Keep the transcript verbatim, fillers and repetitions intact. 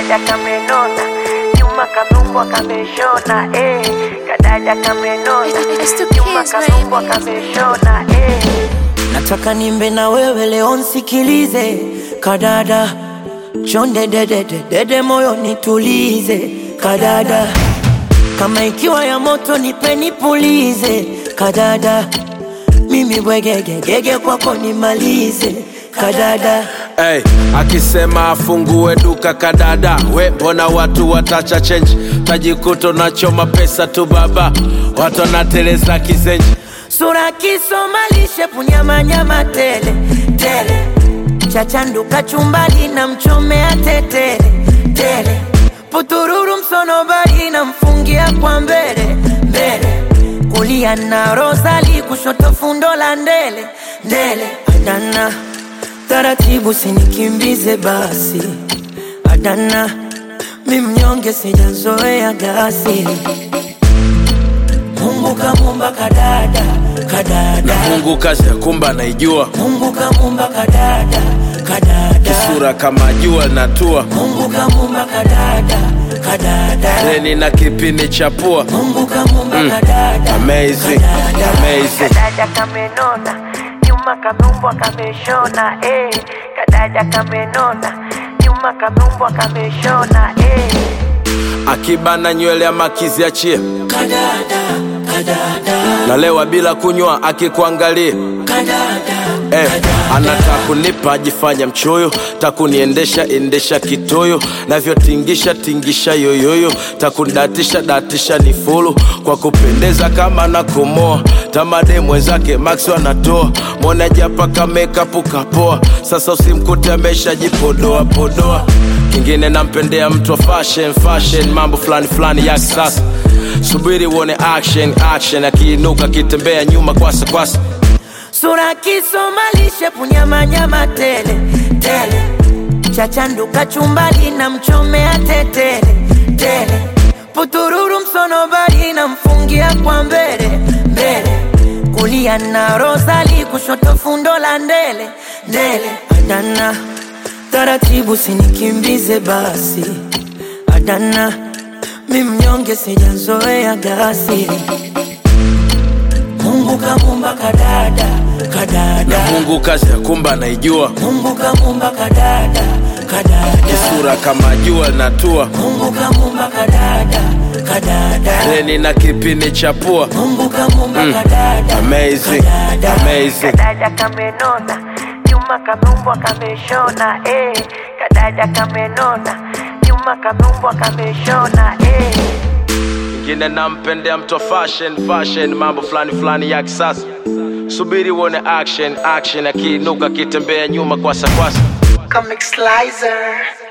Kadada kamenona, nyuma kanumbwa kameshona, eh. Kadada kamenona, nyuma kanumbwa kameshona, eh. Nataka nimbe na wewe leo nsikilize. Kadada chonde dede dede moyo nitulize. Kadada kama ikiwa ya moto nipe nipulize. Kadada mimi bwegege gege kwako nimalize. Kadada hey, akisema afungue duka kadada, we mbona watu watacha change, tajikuto na choma pesa tu baba, watu wanateleza kizenji. Sura kisomalishe punyama nyama tele tele, chachandu kachumbali na mchomea tetele tele, putururu msonobari na mfungia kwa mbele mbele, kulia na rosali kushoto fundo la ndele ndele. Adana taratibu sinikimbize basi, adana mimnyonge sijazoea gasi. Mungu kamumba kadada, kadada. Mungu kazi ya kumba naijua. Mungu kamumba kadada, kadada. Kisura kama jua natua. Mungu kamumba kadada, kadada. Reni na kipini chapua. Mungu kamumba mm. kadada, amazing, kadada. amazing. Kadada kamenona, nyuma kanumbwa kameshona, eh. Kadada kamenona, nyuma kanumbwa kameshona, eh. Akibana nywele ya makizi achie. Kadada, kadada. Nalewa bila kunywa akikuangalia. Kadada, eh, anataka kunipa ajifanya mchoyo, takuniendesha endesha kitoyo, navyo tingisha tingisha yoyoyo, takundatisha datisha ni fulu, kwa kupendeza kama na kumoa, tamade mwenzake Max wanatoa, mwone japa kameka puka poa, sasa usimkute amesha jipodoa podoa. Kingine nampendea mtu wa fashion fashion, mambo flani flani ya kisasa, subiri uone action action, akiinuka kitembea nyuma kwasa kwasa. Sura kisomalishe punyama nyama tele tele, chachandu kachumbali na mchomea tetele tele, putururu msonobari na mfungia kwa mbele mbele, kulia na rosali kushoto fundo la ndele ndele. Adana taratibu sinikimbize basi, adana mimnyonge sijazoea gasi. Mungu kamumba kadada, kadada. Mungu kazi ya kumba naijua. Mungu kamumba kadada, kadada. Kisura kama jua natua. Mungu kamumba kadada, kadada. Reni na kipini chapua. Mungu kamumba mm. kadada, amazing, kadada. amazing. Kadada kamenona, nyuma kanumbwa kameshona, eh. Kadada kamenona, nyuma kanumbwa kameshona, eh. Kingine nampendea mtu fashion fashion, mambo flani flani ya kisasa, subiri uone action action, akiinuka kitembea nyuma kwasa kwasa. Comic Slicer.